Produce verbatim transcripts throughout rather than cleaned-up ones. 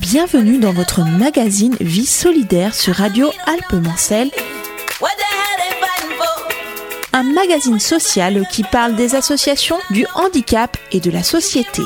Bienvenue dans votre magazine Vie solidaire sur Radio Alpes-Mancel. Un magazine social qui parle des associations, du handicap et de la société.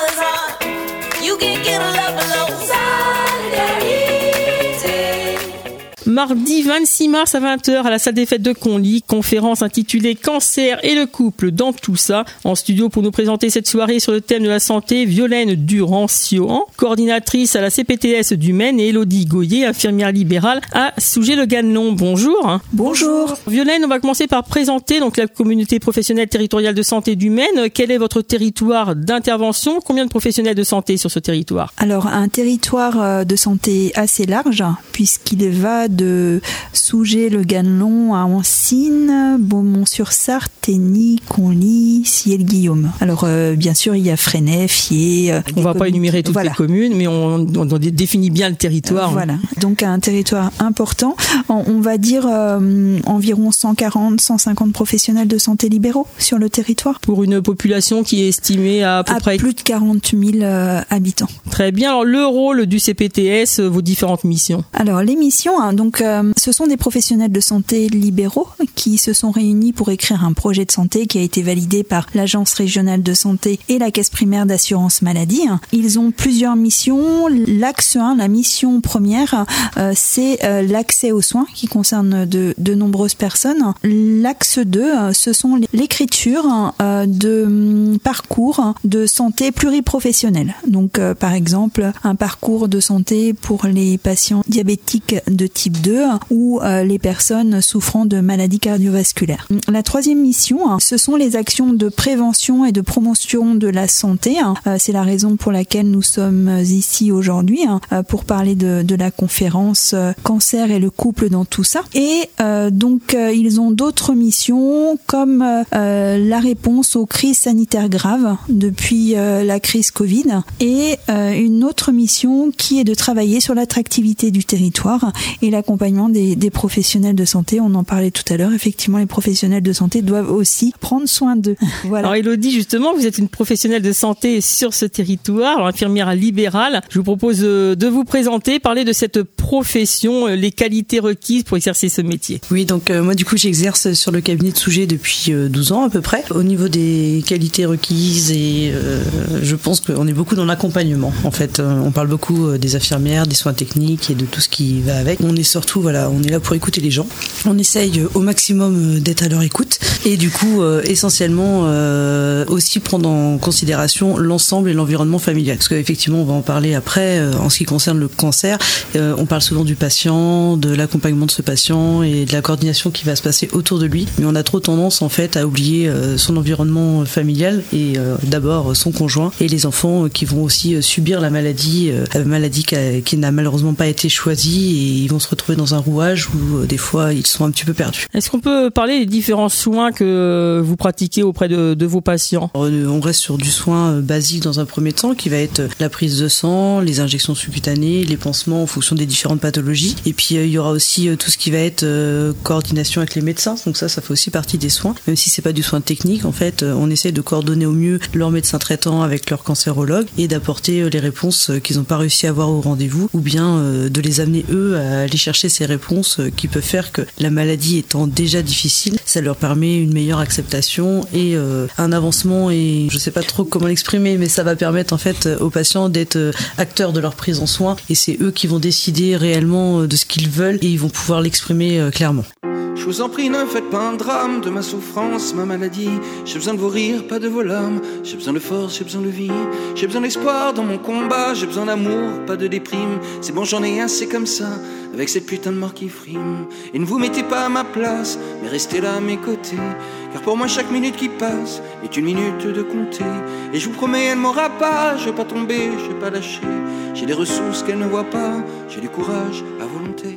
Mardi vingt-six mars à vingt heures à la salle des fêtes de Conly, conférence intitulée Cancer et le couple dans tout ça. En studio pour nous présenter cette soirée sur le thème de la santé, Violaine Durand-Siohan, coordinatrice à la C P T S du Maine, et Elodie Goyer, infirmière libérale à Sougé-le-Ganelon. Bonjour. Bonjour. Violaine, on va commencer par présenter donc la communauté professionnelle territoriale de santé du Maine. Quel est votre territoire d'intervention? Combien de professionnels de santé sur ce territoire? Alors, un territoire de santé assez large, puisqu'il va de de Sougé-le-Ganelon à Ancines, Beaumont-sur-Sarthe, Tény, Conly, Ciel-Guillaume. Alors euh, bien sûr il y a Fresnay, Fier. Euh, on ne va communes. Pas énumérer toutes voilà. les communes, mais on, on, on définit bien le territoire. Euh, voilà, donc un territoire important. On, on va dire euh, environ cent quarante à cent cinquante professionnels de santé libéraux sur le territoire. Pour une population qui est estimée à à peu à près plus de quarante mille euh, habitants. Très bien. Alors le rôle du C P T S, vos différentes missions. Alors les missions, hein, donc euh, ce sont des professionnels de santé libéraux qui se sont réunis pour écrire un projet de santé qui a été validé par l'Agence régionale de santé et la Caisse primaire d'assurance maladie. Ils ont plusieurs missions. L'axe un, la mission première, euh, c'est euh, l'accès aux soins qui concerne de, de nombreuses personnes. L'axe deux, euh, ce sont l'écriture euh, de parcours de santé pluriprofessionnels. Donc euh, par exemple, un parcours de santé pour les patients diabétiques de type deux ou euh, les personnes souffrant de maladies cardiovasculaires. La troisième mission, ce sont les actions de prévention et de promotion de la santé. Euh, c'est la raison pour laquelle nous sommes ici aujourd'hui, euh, pour parler de, de la conférence euh, Cancer et le couple dans tout ça. Et euh, donc, euh, ils ont d'autres missions comme euh, la réponse aux crises sanitaires graves depuis euh, la crise Covid et euh, une autre mission qui est de travailler sur l'attractivité du territoire et l'accompagnement des, des professionnels de santé. On en parlait tout à l'heure. Effectivement, les professionnels de santé doivent aussi prendre soin d'eux. Voilà. Alors Elodie, justement, vous êtes une professionnelle de santé sur ce territoire, alors infirmière libérale. Je vous propose de vous présenter, parler de cette profession, les qualités requises pour exercer ce métier. Oui, donc euh, moi du coup j'exerce sur le cabinet de Sougé depuis euh, douze ans à peu près. Au niveau des qualités requises, et euh, je pense qu'on est beaucoup dans l'accompagnement. En fait, euh, on parle beaucoup euh, des infirmières, des soins techniques et de tout ce qui va avec. On est surtout, voilà, on est là pour écouter les gens. On essaye euh, au maximum euh, d'être à leur écoute et du coup euh, essentiellement euh, aussi prendre en considération l'ensemble et l'environnement familial. Parce qu'effectivement, on va en parler après, euh, en ce qui concerne le cancer, euh, on parle souvent du patient, de l'accompagnement de ce patient et de la coordination qui va se passer autour de lui. Mais on a trop tendance en fait à oublier euh, son environnement familial et euh, d'abord son conjoint et les enfants euh, qui vont aussi euh, subir la maladie, euh, la maladie qui, a, qui n'a malheureusement pas été choisie, et ils vont se retrouver dans un rouage où euh, des fois ils sont un petit peu perdus. Est-ce qu'on peut parler des différents soins que vous pratiquez auprès de, de vos patients? On reste sur du soin basique dans un premier temps qui va être la prise de sang, les injections subcutanées, les pansements en fonction des différentes pathologies. Et puis euh, il y aura aussi euh, tout ce qui va être euh, coordination avec les médecins. Donc ça, ça fait aussi partie des soins. Même si c'est pas du soin technique, en fait, euh, on essaie de coordonner au mieux leurs médecins traitants avec leurs cancérologues et d'apporter euh, les réponses euh, qu'ils n'ont pas réussi à avoir au rendez-vous, ou bien euh, de les amener eux à aller chercher ces réponses euh, qui peuvent faire que la maladie étant déjà difficile, ça leur permet une meilleure acceptation et euh, un avancement, et je sais pas trop comment l'exprimer, mais ça va permettre en fait aux patients d'être acteurs de leur prise en soin, et c'est eux qui vont décider réellement de ce qu'ils veulent et ils vont pouvoir l'exprimer clairement. Je vous en prie, ne faites pas un drame de ma souffrance, ma maladie. J'ai besoin de vos rires, pas de vos larmes. J'ai besoin de force, j'ai besoin de vie. J'ai besoin d'espoir dans mon combat. J'ai besoin d'amour, pas de déprime. C'est bon, j'en ai assez comme ça, avec cette putain de mort qui frime. Et ne vous mettez pas à ma place, mais restez là à mes côtés. Car pour moi chaque minute qui passe est une minute de compter. Et je vous promets, elle m'aura pas. Je vais pas tomber, je vais pas lâcher. J'ai des ressources qu'elle ne voit pas. J'ai du courage à volonté.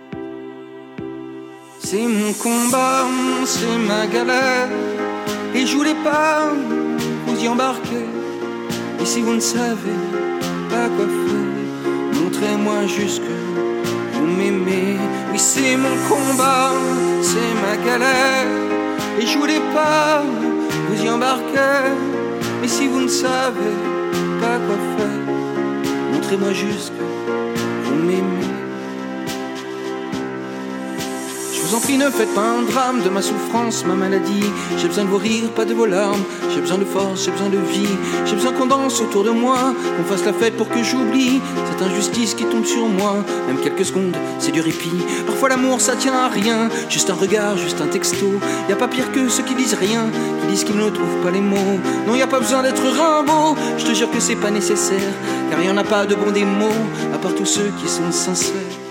C'est mon combat, c'est ma galère. Et je voulais pas vous y embarquer. Et si vous ne savez pas quoi faire, montrez-moi juste que vous m'aimez. Oui, c'est mon combat, c'est ma galère. Et je voulais pas vous y embarquer. Et si vous ne savez pas quoi faire, montrez-moi juste que vous m'aimez. Je vous en prie, ne faites pas un drame de ma souffrance, ma maladie. J'ai besoin de vos rires, pas de vos larmes. J'ai besoin de force, j'ai besoin de vie. J'ai besoin qu'on danse autour de moi, qu'on fasse la fête pour que j'oublie cette injustice qui tombe sur moi. Même quelques secondes, c'est du répit. Parfois l'amour, ça tient à rien. Juste un regard, juste un texto. Y a pas pire que ceux qui disent rien, qui disent qu'ils ne trouvent pas les mots. Non, y a pas besoin d'être Rimbaud. Je te jure que c'est pas nécessaire, car y en a pas de bons des mots, à part tous ceux qui sont sincères.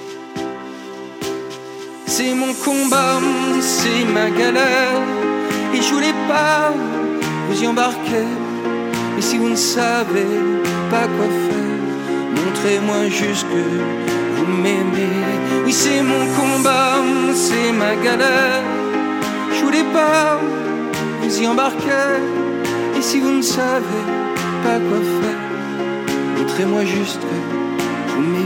C'est mon combat, c'est ma galère, et je voulais pas vous y embarquer. Mais si vous ne savez pas quoi faire, montrez-moi juste que vous m'aimez. Oui, c'est mon combat, c'est ma galère, je voulais pas vous y embarquer. Et si vous ne savez pas quoi faire, montrez-moi juste que vous m'aimez.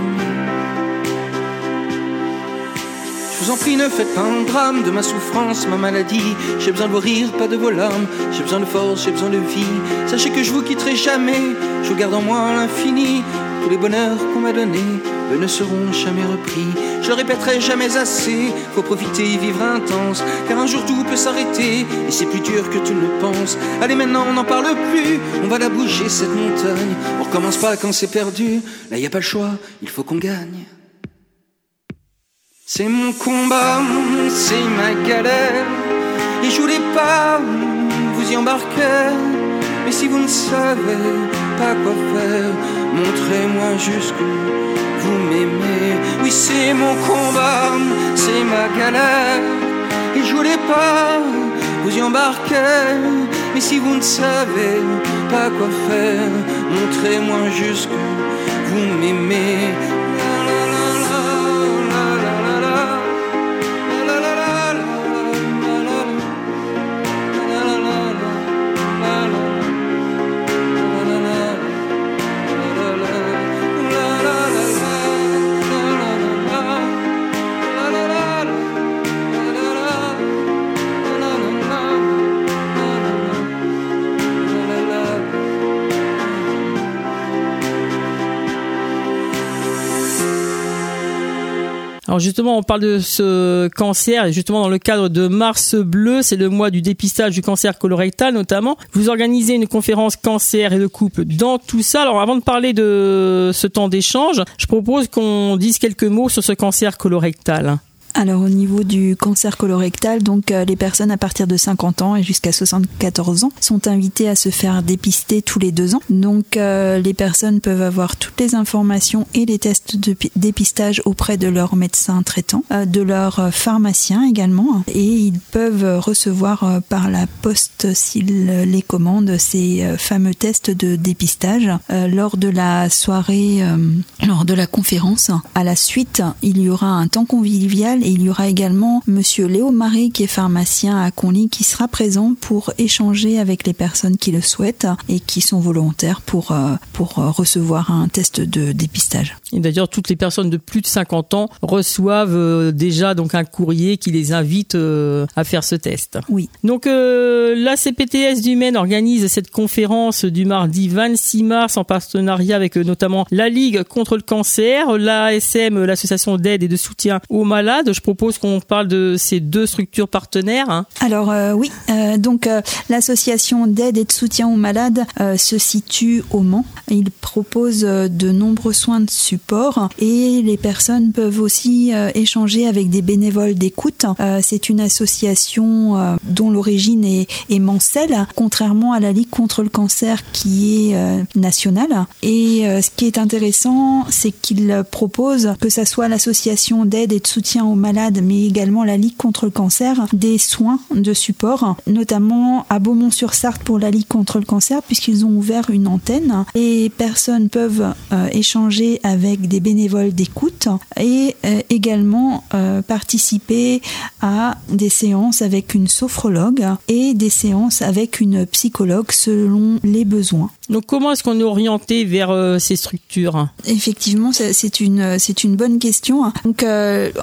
Je vous en prie, ne faites pas un drame de ma souffrance, ma maladie. J'ai besoin de vos rires, pas de vos larmes. J'ai besoin de force, j'ai besoin de vie. Sachez que je vous quitterai jamais, je vous garde en moi à l'infini. Tous les bonheurs qu'on m'a donnés, eux ne seront jamais repris. Je le répéterai jamais assez, faut profiter et vivre intense, car un jour tout peut s'arrêter, et c'est plus dur que tu ne le penses. Allez, maintenant on n'en parle plus, on va la bouger cette montagne. On recommence pas quand c'est perdu, là y a pas le choix, il faut qu'on gagne. C'est mon combat, c'est ma galère, et je voulais pas vous y embarquer. Mais si vous ne savez pas quoi faire, montrez-moi juste que vous m'aimez. Oui, c'est mon combat, c'est ma galère, et je voulais pas vous y embarquer. Mais si vous ne savez pas quoi faire, montrez-moi juste que vous m'aimez. Alors justement, on parle de ce cancer, et justement dans le cadre de Mars Bleu, c'est le mois du dépistage du cancer colorectal notamment. Vous organisez une conférence cancer et le couple dans tout ça. Alors avant de parler de ce temps d'échange, je propose qu'on dise quelques mots sur ce cancer colorectal. Alors au niveau du cancer colorectal, donc euh, les personnes à partir de cinquante ans et jusqu'à soixante-quatorze ans sont invitées à se faire dépister tous les deux ans. Donc euh, les personnes peuvent avoir toutes les informations et les tests de pi- dépistage auprès de leur médecin traitant, euh, de leur euh, pharmacien également, et ils peuvent recevoir euh, par la poste s'ils les commandent ces euh, fameux tests de dépistage euh, lors de la soirée, euh, lors de la conférence. À la suite, il y aura un temps convivial. Et il y aura également Monsieur Léo Marais, qui est pharmacien à Conly, qui sera présent pour échanger avec les personnes qui le souhaitent et qui sont volontaires pour, euh, pour recevoir un test de dépistage. Et d'ailleurs, toutes les personnes de plus de cinquante ans reçoivent euh, déjà donc un courrier qui les invite euh, à faire ce test. Oui. Donc euh, la C P T S du Maine organise cette conférence du mardi vingt-six mars en partenariat avec euh, notamment la Ligue contre le cancer, l'A S M, l'association d'aide et de soutien aux malades. Je propose qu'on parle de ces deux structures partenaires. Hein. Alors euh, oui, euh, donc euh, l'association d'aide et de soutien aux malades euh, se situe au Mans. Il propose euh, de nombreux soins de support et les personnes peuvent aussi euh, échanger avec des bénévoles d'écoute. Euh, c'est une association euh, dont l'origine est, est mancelle, contrairement à la Ligue contre le cancer qui est euh, nationale. Et euh, ce qui est intéressant, c'est qu'il propose que ça soit l'association d'aide et de soutien aux malades, mais également la Ligue contre le cancer, des soins de support, notamment à Beaumont-sur-Sarthe pour la Ligue contre le cancer, puisqu'ils ont ouvert une antenne. Les personnes peuvent euh, échanger avec des bénévoles d'écoute et euh, également euh, participer à des séances avec une sophrologue et des séances avec une psychologue selon les besoins. Donc comment est-ce qu'on est orienté vers euh, ces structures ? Effectivement, c'est une, c'est une bonne question. Donc, euh, en, en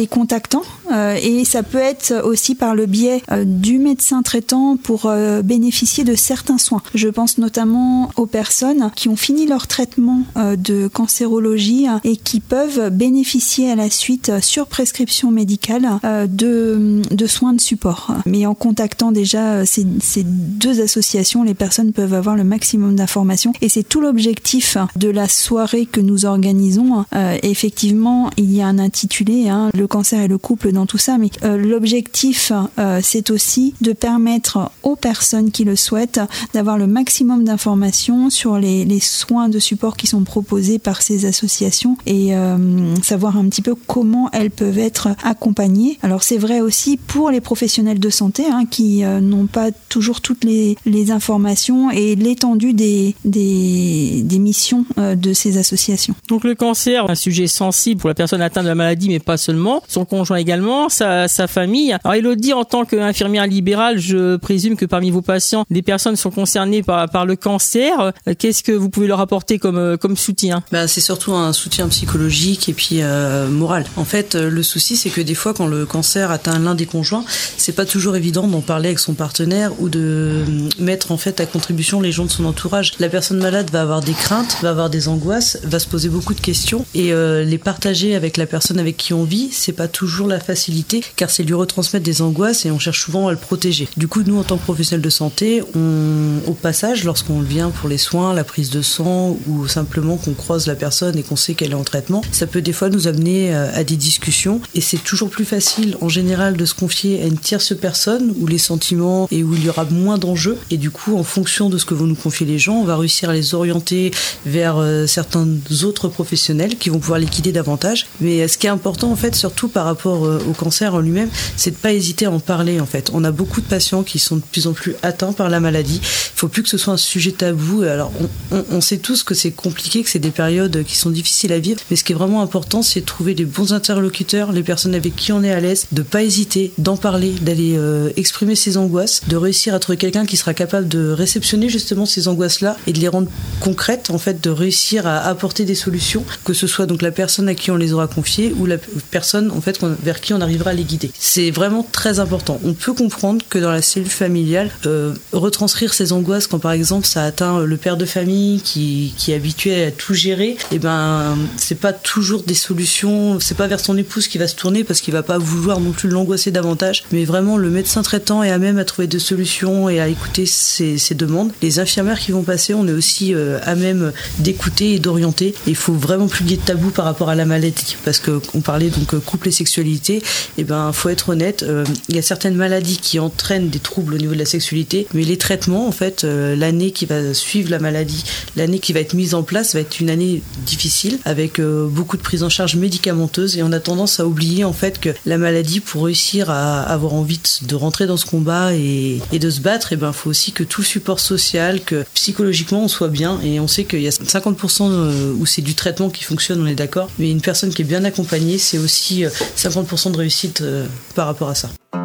les contactant euh, et ça peut être aussi par le biais euh, du médecin traitant pour euh, bénéficier de certains soins. Je pense notamment aux personnes qui ont fini leur traitement euh, de cancérologie et qui peuvent bénéficier à la suite, sur prescription médicale, euh, de, de soins de support. Mais en contactant déjà ces, ces deux associations, les personnes peuvent avoir le maximum d'informations et c'est tout l'objectif de la soirée que nous organisons. Euh, effectivement, il y a un intitulé, hein, le cancer et le couple dans tout ça, mais euh, l'objectif, euh, c'est aussi de permettre aux personnes qui le souhaitent d'avoir le maximum d'informations sur les, les soins de support qui sont proposés par ces associations et euh, savoir un petit peu comment elles peuvent être accompagnées. Alors c'est vrai aussi pour les professionnels de santé hein, qui euh, n'ont pas toujours toutes les, les informations et l'étendue des, des, des missions euh, de ces associations. Donc le cancer, un sujet sensible pour la personne atteinte de la maladie, mais pas seulement, son conjoint également, sa, sa famille. Alors Élodie, en tant qu'infirmière libérale, je présume que parmi vos patients, des personnes sont concernées par, par le cancer. Qu'est-ce que vous pouvez leur apporter comme, comme soutien ? Bah, c'est surtout un soutien psychologique et puis euh, moral. En fait, le souci, c'est que des fois, quand le cancer atteint l'un des conjoints, c'est pas toujours évident d'en parler avec son partenaire ou de mettre en fait à contribution les gens de son entourage. La personne malade va avoir des craintes, va avoir des angoisses, va se poser beaucoup de questions et euh, les partager avec la personne avec qui on vit, c'est pas toujours la facilité car c'est lui retransmettre des angoisses et on cherche souvent à le protéger. Du coup, nous, en tant que professionnels de santé, on, au passage, lorsqu'on vient pour les soins, la prise de sang ou simplement qu'on croise la personne et qu'on sait qu'elle est en traitement, ça peut des fois nous amener à des discussions et c'est toujours plus facile en général de se confier à une tierce personne où les sentiments et où il y aura moins d'enjeux et du coup en fonction de ce que vont nous confier les gens, on va réussir à les orienter vers euh, certains autres professionnels qui vont pouvoir les guider davantage. Mais ce qui est important en fait, surtout par rapport euh, au cancer en lui-même, c'est de pas hésiter à en parler en fait. On a beaucoup de patients qui sont de plus en plus atteints par la maladie. Il faut plus que ce soit un sujet tabou. Alors on, on, on sait tous que c'est compliqué, que c'est des périodes qui sont difficiles à vivre, mais ce qui est vraiment important, c'est de trouver les bons interlocuteurs, les personnes avec qui on est à l'aise, de pas hésiter, d'en parler, d'aller euh, exprimer ses angoisses, de réussir à trouver quelqu'un qui sera capable de réceptionner justement ces angoisses-là et de les rendre concrètes, en fait, de réussir à apporter des solutions, que ce soit donc la personne à qui on les aura confiées ou la personne en fait vers qui on arrivera à les guider. C'est vraiment très important. On peut comprendre que dans la cellule familiale, euh, retranscrire ses angoisses quand par exemple ça atteint le père de famille qui, qui est habitué à tout gérer, et ben c'est pas toujours des solutions, c'est pas vers son épouse qui va se tourner parce qu'il va pas vouloir non plus l'angoisser davantage, mais vraiment le médecin traitant est à même à trouver des solutions et à écouter ses, ses demandes. Les infirmières qui vont passer, on est aussi euh, à même d'écouter et d'orienter. Et il faut vraiment plus qu'il y ait de tabou par rapport à la maladie, parce que on parlait donc couple et sexualité. Et ben faut être honnête, euh, il y a certaines maladies qui entraînent des troubles au niveau de la sexualité, mais les traitements en fait, euh, l'année qui va suivre la maladie, l'année qui va être mise en place va être une année difficile avec euh, beaucoup de prise en charge médicamenteuse et on a tendance à oublier en fait que la maladie, pour réussir à avoir envie de, de rentrer dans ce combat et, et de se battre, et ben faut aussi que tout le support social, que psychologiquement on soit bien, et on sait qu'il y a cinquante pour cent où c'est du traitement qui fonctionne, on est d'accord, mais une personne qui est bien accompagnée, c'est aussi cinquante pour cent de réussite euh, par rapport à ça.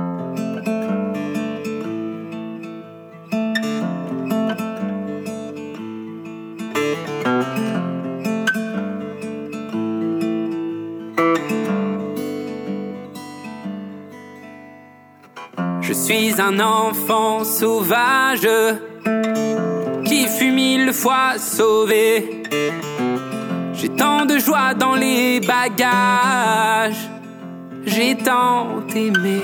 Je suis un enfant sauvage qui fut mille fois sauvé. J'ai tant de joie dans les bagages, j'ai tant aimé.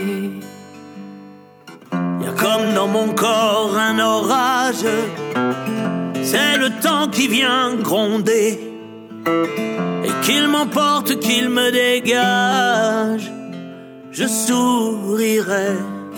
Y'a comme dans mon corps un orage, c'est le temps qui vient gronder et qu'il m'emporte, qu'il me dégage, je sourirai.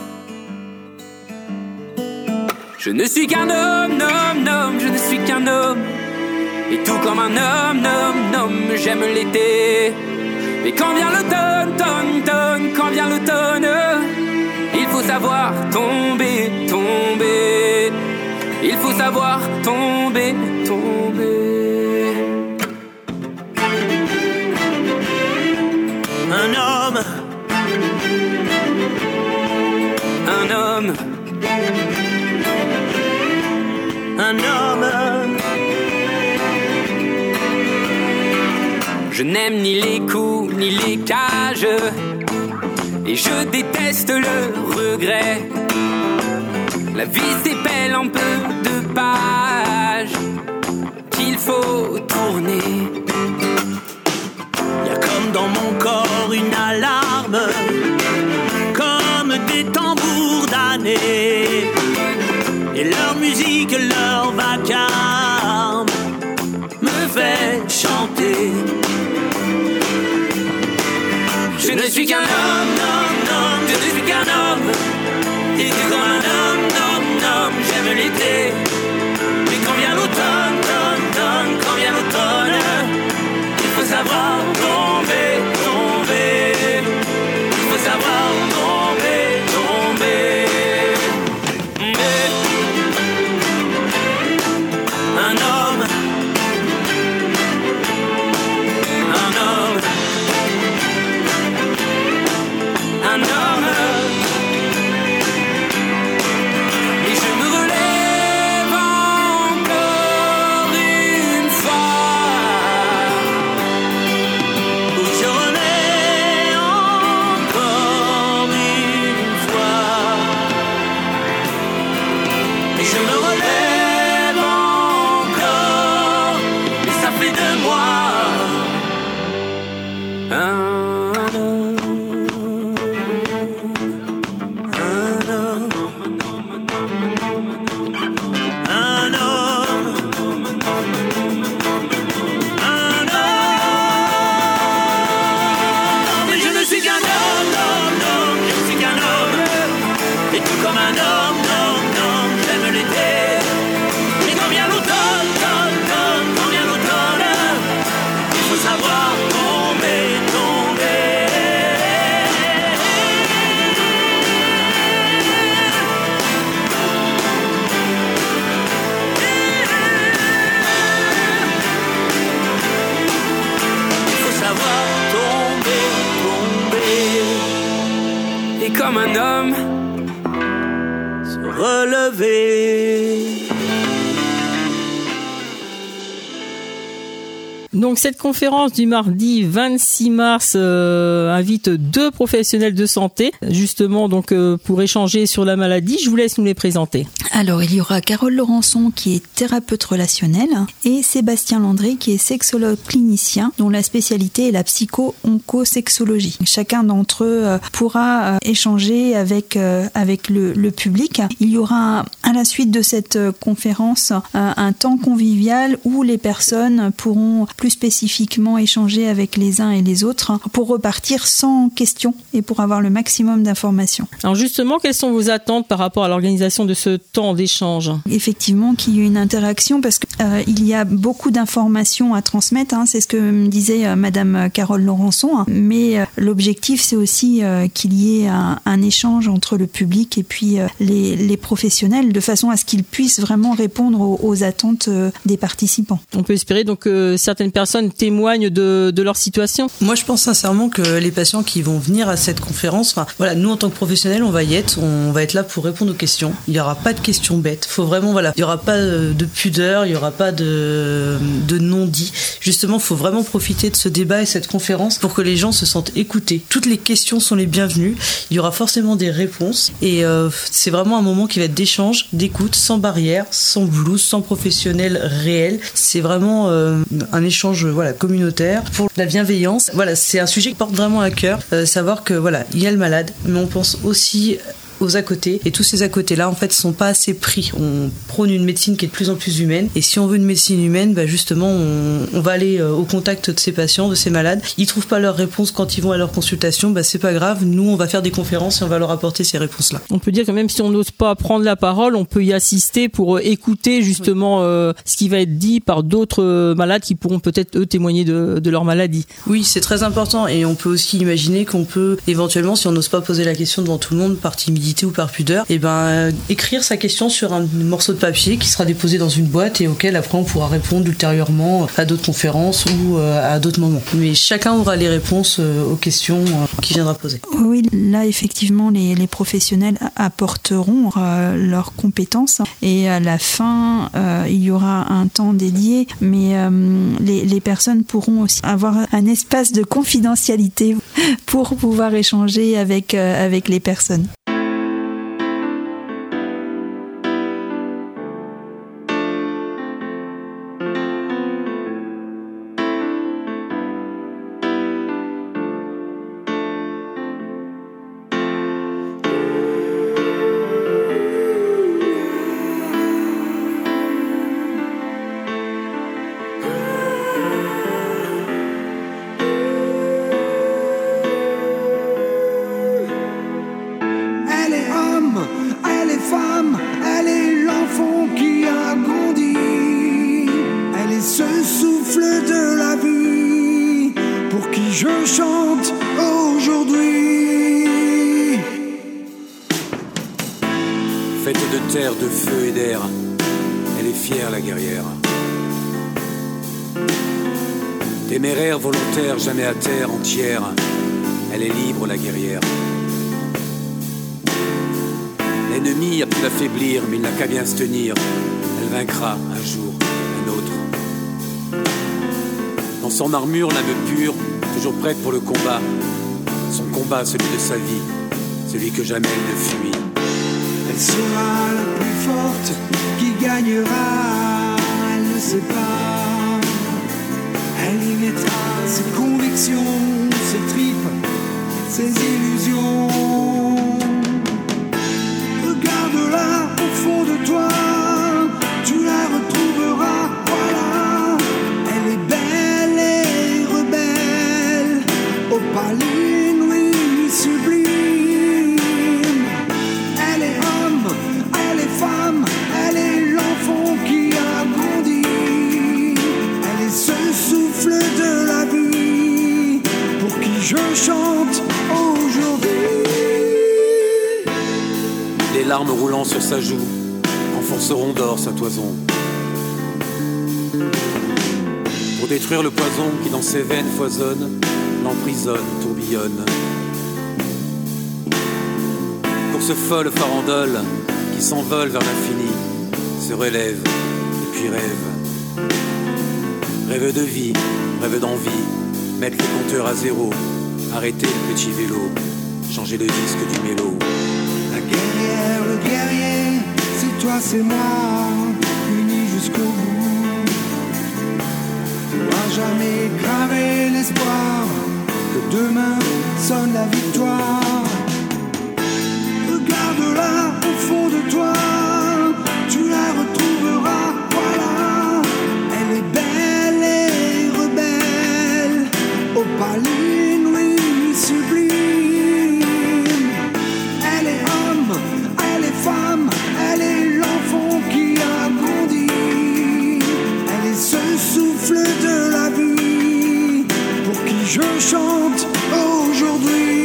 Je ne suis qu'un homme, homme, homme, je ne suis qu'un homme. Et tout comme un homme, homme, homme, j'aime l'été. Mais quand vient l'automne, tonne, tonne, quand vient l'automne, il faut savoir tomber, tomber. Il faut savoir tomber, tomber. Un homme, un homme, un homme. Je n'aime ni les coups, ni les cages. et je déteste le regret. La vie s'épelle en peu de pages qu'il faut tourner. Y a comme dans mon corps une alarme, comme des tambours d'année, et leur musique, leur vacarme me fait chanter. Je ne suis qu'un homme, homme, homme, je ne suis qu'un homme, et que comme un homme, homme, homme, j'aime l'été. Mais quand vient l'automne, tonne, tonne, quand vient l'automne, il faut savoir tomber, tomber. Il faut savoir tomber, tomber. Mais un homme, un homme, un homme. Et je me relève encore une fois. Oui, je remets encore une fois. Et je me relève encore. Et ça fait de moi un homme. Un homme. Un homme. Un homme. Et je ne suis qu'un homme, homme, homme, je ne suis qu'un homme. Et tout comme un homme, homme, homme, j'aime l'été. Mais quand vient l'automne, tonne, tonne, quand vient l'automne, il faut savoir tomber, tomber. Il faut savoir tomber, tomber. Et comme un homme, se relever. Donc cette conférence du mardi vingt-six mars euh, invite deux professionnels de santé, justement donc euh, pour échanger sur la maladie. Je vous laisse nous les présenter. Alors, il y aura Carole Laurençon qui est thérapeute relationnelle et Sébastien Landré qui est sexologue clinicien dont la spécialité est la psycho-oncosexologie. Chacun d'entre eux euh, pourra euh, échanger avec, euh, avec le, le public. Il y aura un, à la suite de cette euh, conférence un, un temps convivial où les personnes pourront plus spécifiquement échanger avec les uns et les autres pour repartir sans questions et pour avoir le maximum d'informations. Alors justement, quelles sont vos attentes par rapport à l'organisation de ce temps d'échange ? Effectivement, qu'il y ait une interaction parce qu'il euh, y a beaucoup d'informations à transmettre, hein, c'est ce que me disait euh, Madame Carole Laurençon, hein, mais euh, l'objectif c'est aussi euh, qu'il y ait un, un échange entre le public et puis euh, les, les professionnels de façon à ce qu'ils puissent vraiment répondre aux, aux attentes euh, des participants. On peut espérer donc que certaines personnes témoignent de, de leur situation. Moi, je pense sincèrement que les patients qui vont venir à cette conférence, enfin, voilà, nous en tant que professionnels, on va y être, on va être là pour répondre aux questions. Il n'y aura pas de questions bêtes. Faut vraiment, voilà, il n'y aura pas de pudeur, il n'y aura pas de, de non-dit. Justement, il faut vraiment profiter de ce débat et cette conférence pour que les gens se sentent écoutés. Toutes les questions sont les bienvenues. Il y aura forcément des réponses et euh, c'est vraiment un moment qui va être d'échange, d'écoute, sans barrière, sans blouse, sans professionnel réel. C'est vraiment euh, un échange voilà, communautaire pour la bienveillance. Voilà, c'est un sujet qui porte vraiment à cœur. Euh, savoir que voilà, il y a le malade, mais on pense aussi aux à côté. Et tous ces à côté-là, en fait, sont pas assez pris. On prône une médecine qui est de plus en plus humaine. Et si on veut une médecine humaine, bah justement, on, on va aller au contact de ces patients, de ces malades. Ils trouvent pas leurs réponses quand ils vont à leur consultation. Bah, c'est pas grave. Nous, on va faire des conférences et on va leur apporter ces réponses-là. On peut dire que même si on n'ose pas prendre la parole, on peut y assister pour écouter justement oui. euh, ce qui va être dit par d'autres malades qui pourront peut-être, eux, témoigner de, de leur maladie. Oui, c'est très important. Et on peut aussi imaginer qu'on peut, éventuellement, si on n'ose pas poser la question devant tout le monde, par timidité, timidité ou par pudeur, et ben euh, écrire sa question sur un morceau de papier qui sera déposé dans une boîte et auquel après on pourra répondre ultérieurement à d'autres conférences ou euh, à d'autres moments. Mais chacun aura les réponses euh, aux questions euh, qu'il viendra poser. Oui, là effectivement les, les professionnels apporteront euh, leurs compétences et à la fin euh, il y aura un temps dédié, mais euh, les, les personnes pourront aussi avoir un espace de confidentialité pour pouvoir échanger avec, euh, avec les personnes. De feu et d'air, elle est fière la guerrière. Téméraire, volontaire, jamais à terre entière, elle est libre la guerrière. L'ennemi a pu l'affaiblir, mais il n'a qu'à bien se tenir. Elle vaincra un jour, un autre. Dans son armure, l'âme pure, toujours prête pour le combat. Son combat, celui de sa vie, celui que jamais elle ne fuit. Elle sera la plus forte qui gagnera, elle ne sait pas. Elle y mettra ses convictions, ses tripes, ses illusions. Regarde-la au fond de toi, tu la retrouveras, voilà. Elle est belle et rebelle, opaline, oui, sublime. Elle est l'enfant qui a grandi. Elle est ce souffle de la vie pour qui je chante aujourd'hui. Les larmes roulant sur sa joue renforceront d'or sa toison. Pour détruire le poison qui dans ses veines foisonne, l'emprisonne, tourbillonne. Pour ce folle farandole qui s'envole vers l'infini, se relève et puis rêve. Rêve de vie, rêve d'envie, mettre les compteurs à zéro, arrêter le petit vélo, changer le disque du mélo. La guerrière, le guerrier, c'est toi, c'est moi, unis jusqu'au bout. À jamais graver l'espoir que demain sonne la victoire. Regarde-la au fond de toi, tu la retrouveras, voilà. Elle est belle et rebelle, opaline, oui, sublime. Elle est homme, elle est femme, elle est l'enfant qui a grandi. Elle est ce souffle de la vie pour qui je chante aujourd'hui.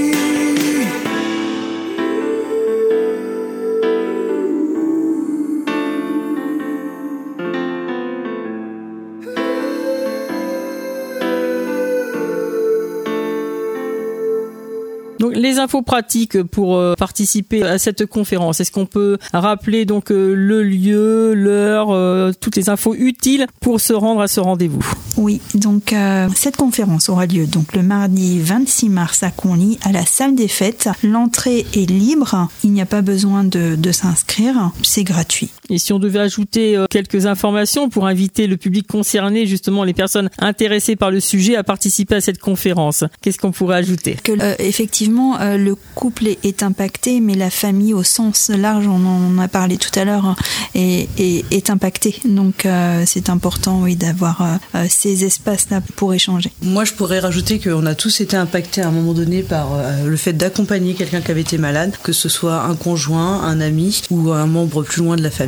Donc les infos pratiques pour euh, participer à cette conférence. Est-ce qu'on peut rappeler donc euh, le lieu, l'heure, euh, toutes les infos utiles pour se rendre à ce rendez-vous? Oui, donc euh, cette conférence aura lieu donc le mardi vingt-six mars à Conly à la salle des fêtes. L'entrée est libre, il n'y a pas besoin de, de s'inscrire, c'est gratuit. Et si on devait ajouter euh, quelques informations pour inviter le public concerné, justement les personnes intéressées par le sujet à participer à cette conférence, qu'est-ce qu'on pourrait ajouter? Que euh, effectivement euh, le couple est, est impacté, mais la famille au sens large, on en a parlé tout à l'heure, est, est, est impactée. Donc euh, c'est important, oui, d'avoir euh, ces espaces-là pour échanger. Moi, je pourrais rajouter qu'on a tous été impactés à un moment donné par euh, le fait d'accompagner quelqu'un qui avait été malade, que ce soit un conjoint, un ami ou un membre plus loin de la famille.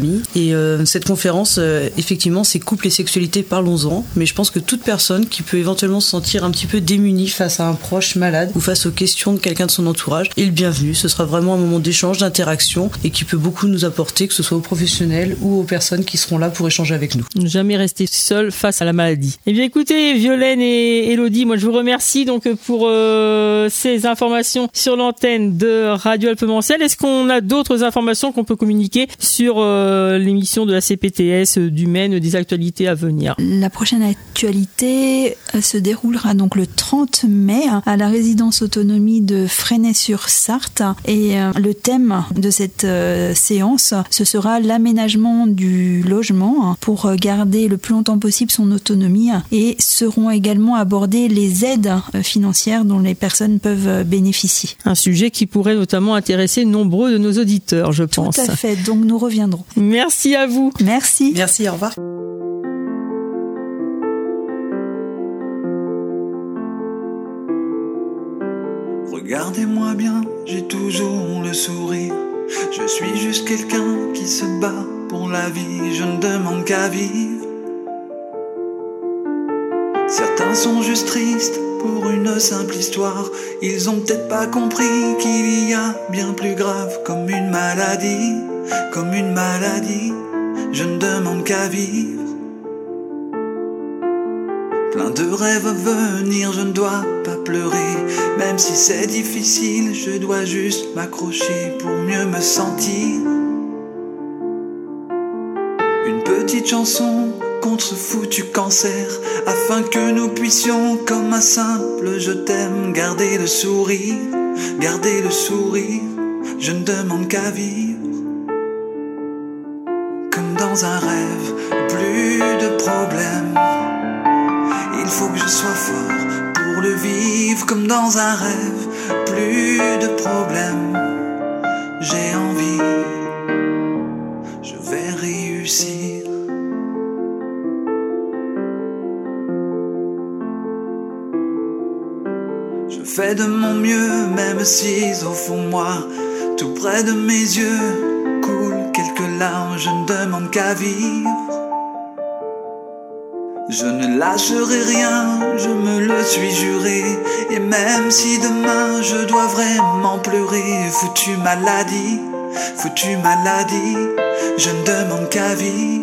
autonomie. Et euh, cette conférence, euh, effectivement, c'est couple et sexualité, parlons-en. Mais je pense que toute personne qui peut éventuellement se sentir un petit peu démunie face à un proche malade ou face aux questions de quelqu'un de son entourage est le bienvenu. Ce sera vraiment un moment d'échange, d'interaction et qui peut beaucoup nous apporter, que ce soit aux professionnels ou aux personnes qui seront là pour échanger avec nous. Jamais rester seul face à la maladie. Eh bien écoutez, Violaine et Elodie, moi je vous remercie donc pour euh, ces informations sur l'antenne de Radio Alpes-Manciel. Est-ce qu'on a d'autres informations qu'on peut communiquer sur euh, l'émission de la C P T S du Maine, des actualités à venir? La prochaine actualité se déroulera donc le trente mai à la résidence autonomie de Fresnay-sur-Sarthe et euh, le thème de cette euh, séance, ce sera l'aménagement du logement pour garder le plus longtemps possible son autonomie, et seront également abordées les aides financières dont les personnes peuvent bénéficier. Un sujet qui pourrait notamment intéresser nombreux de nos auditeurs, je pense. Tout à fait, donc nous reviendrons. Merci à vous. Merci. Merci, au revoir. Regardez-moi bien, j'ai toujours le sourire. Je suis juste quelqu'un qui se bat pour la vie, je ne demande qu'à vivre. Certains sont juste tristes pour une simple histoire. Ils ont peut-être pas compris qu'il y a bien plus grave, comme une maladie, comme une maladie. Je ne demande qu'à vivre. Plein de rêves à venir, je ne dois pas pleurer. Même si c'est difficile, je dois juste m'accrocher pour mieux me sentir. Une petite chanson contre ce foutu cancer, afin que nous puissions, comme un simple je t'aime, garder le sourire, garder le sourire. Je ne demande qu'à vivre. Comme dans un rêve, plus de problèmes. Il faut que je sois fort pour le vivre. Comme dans un rêve, plus de problèmes. J'ai envie, je vais réussir. Je fais de mon mieux, même si au fond moi, tout près de mes yeux, coulent quelques larmes. Je ne demande qu'à vivre. Je ne lâcherai rien, je me le suis juré. Et même si demain je dois vraiment pleurer, foutue maladie, foutue maladie, je ne demande qu'à vivre.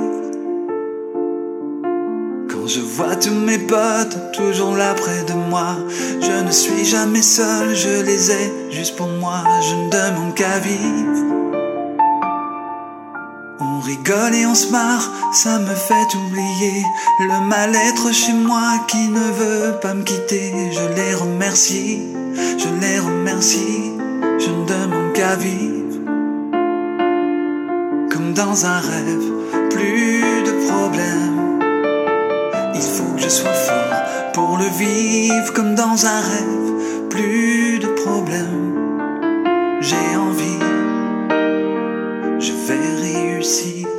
Quand je vois tous mes potes toujours là près de moi, je ne suis jamais seul, je les ai juste pour moi. Je ne demande qu'à vivre. On rigole et on se marre, ça me fait oublier le mal-être chez moi qui ne veut pas me quitter. Je les remercie, je les remercie, je ne demande qu'à vivre. Comme dans un rêve, plus de problèmes. Il faut que je sois fort pour le vivre. Comme dans un rêve, plus de problèmes. J'ai envie, je vais réussir.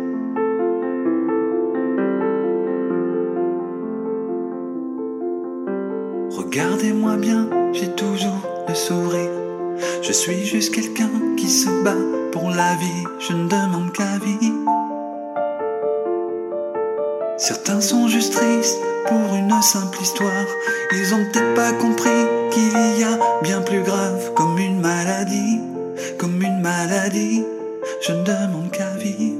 Regardez-moi bien, j'ai toujours le sourire. Je suis juste quelqu'un qui se bat pour la vie. Je ne demande qu'à vivre. Certains sont juste tristes pour une simple histoire. Ils ont peut-être pas compris qu'il y a bien plus grave, comme une maladie, comme une maladie. Je ne demande qu'à vivre.